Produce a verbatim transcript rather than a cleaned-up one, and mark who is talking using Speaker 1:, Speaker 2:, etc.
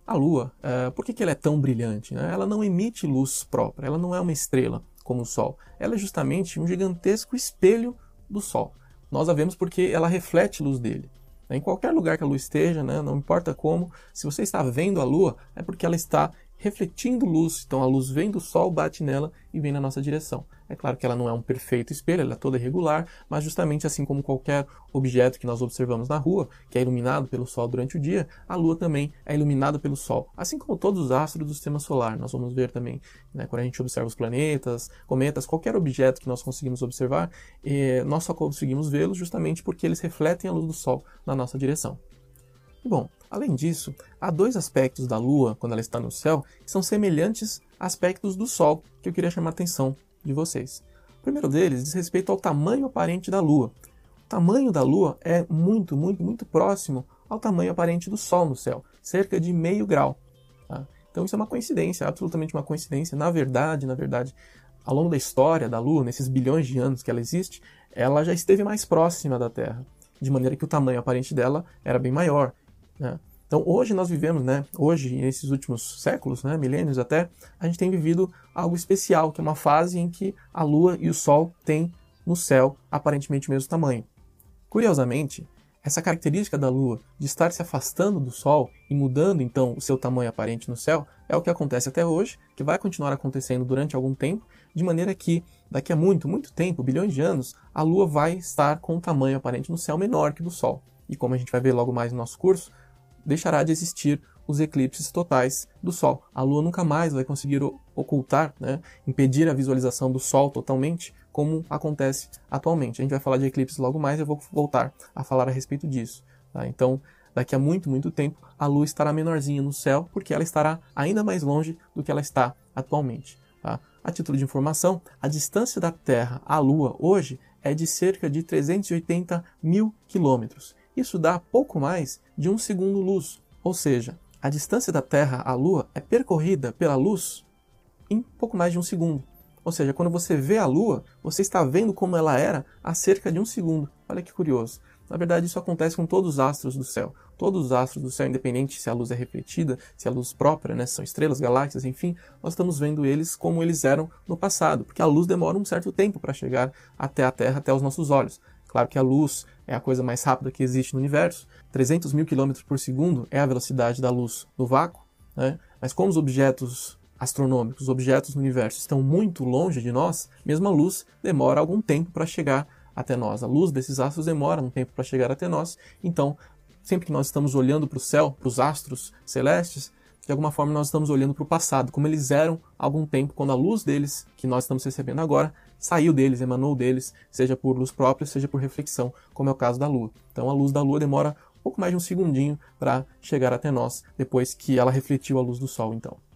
Speaker 1: A Lua, uh, por que, que ela é tão brilhante? Né? Ela não emite luz própria, ela não é uma estrela como o Sol. Ela é justamente um gigantesco espelho do Sol. Nós a vemos porque ela reflete luz dele. Em qualquer lugar que a Lua esteja, né, não importa como, se você está vendo a Lua, é porque ela está refletindo luz. Então a luz vem do Sol, bate nela e vem na nossa direção. É claro que ela não é um perfeito espelho, ela é toda irregular, mas justamente assim como qualquer objeto que nós observamos na rua, que é iluminado pelo Sol durante o dia, a Lua também é iluminada pelo Sol. Assim como todos os astros do sistema solar, nós vamos ver também, né, quando a gente observa os planetas, cometas, qualquer objeto que nós conseguimos observar, eh, nós só conseguimos vê-los justamente porque eles refletem a luz do Sol na nossa direção. Bom, além disso, há dois aspectos da Lua, quando ela está no céu, que são semelhantes a aspectos do Sol, que eu queria chamar a atenção de vocês. O primeiro deles diz respeito ao tamanho aparente da Lua. O tamanho da Lua é muito, muito, muito próximo ao tamanho aparente do Sol no céu, cerca de meio grau. Tá? Então isso é uma coincidência, absolutamente uma coincidência. Na verdade, na verdade, ao longo da história da Lua, nesses bilhões de anos que ela existe, ela já esteve mais próxima da Terra, de maneira que o tamanho aparente dela era bem maior. Né? Então hoje nós vivemos, né, hoje nesses últimos séculos, né, milênios até, a gente tem vivido algo especial, que é uma fase em que a Lua e o Sol têm no céu aparentemente o mesmo tamanho. Curiosamente, essa característica da Lua de estar se afastando do Sol e mudando então o seu tamanho aparente no céu é o que acontece até hoje, que vai continuar acontecendo durante algum tempo, de maneira que daqui a muito, muito tempo, bilhões de anos, a Lua vai estar com um tamanho aparente no céu menor que do Sol. E como a gente vai ver logo mais no nosso curso, deixará de existir os eclipses totais do Sol. A Lua nunca mais vai conseguir ocultar, né, impedir a visualização do Sol totalmente, como acontece atualmente. A gente vai falar de eclipses logo mais e eu vou voltar a falar a respeito disso. Tá? Então, daqui a muito, muito tempo, a Lua estará menorzinha no céu, porque ela estará ainda mais longe do que ela está atualmente. Tá? A título de informação, a distância da Terra à Lua hoje é de cerca de trezentos e oitenta mil quilômetros. Isso dá pouco mais de um segundo-luz, ou seja, a distância da Terra à Lua é percorrida pela luz em pouco mais de um segundo. Ou seja, quando você vê a Lua, você está vendo como ela era há cerca de um segundo. Olha que curioso. Na verdade, isso acontece com todos os astros do céu. Todos os astros do céu, independente se a luz é refletida, se a luz própria, né, são estrelas, galáxias, enfim, nós estamos vendo eles como eles eram no passado, porque a luz demora um certo tempo para chegar até a Terra, até os nossos olhos. Claro que a luz é a coisa mais rápida que existe no universo. trezentos mil quilômetros por segundo é a velocidade da luz no vácuo, né? Mas como os objetos astronômicos, os objetos no universo estão muito longe de nós, mesmo a luz demora algum tempo para chegar até nós. A luz desses astros demora um tempo para chegar até nós. Então, sempre que nós estamos olhando para o céu, para os astros celestes, de alguma forma nós estamos olhando para o passado, como eles eram há algum tempo, quando a luz deles, que nós estamos recebendo agora, saiu deles, emanou deles, seja por luz própria, seja por reflexão, como é o caso da Lua. Então a luz da Lua demora um pouco mais de um segundinho para chegar até nós, depois que ela refletiu a luz do Sol, então.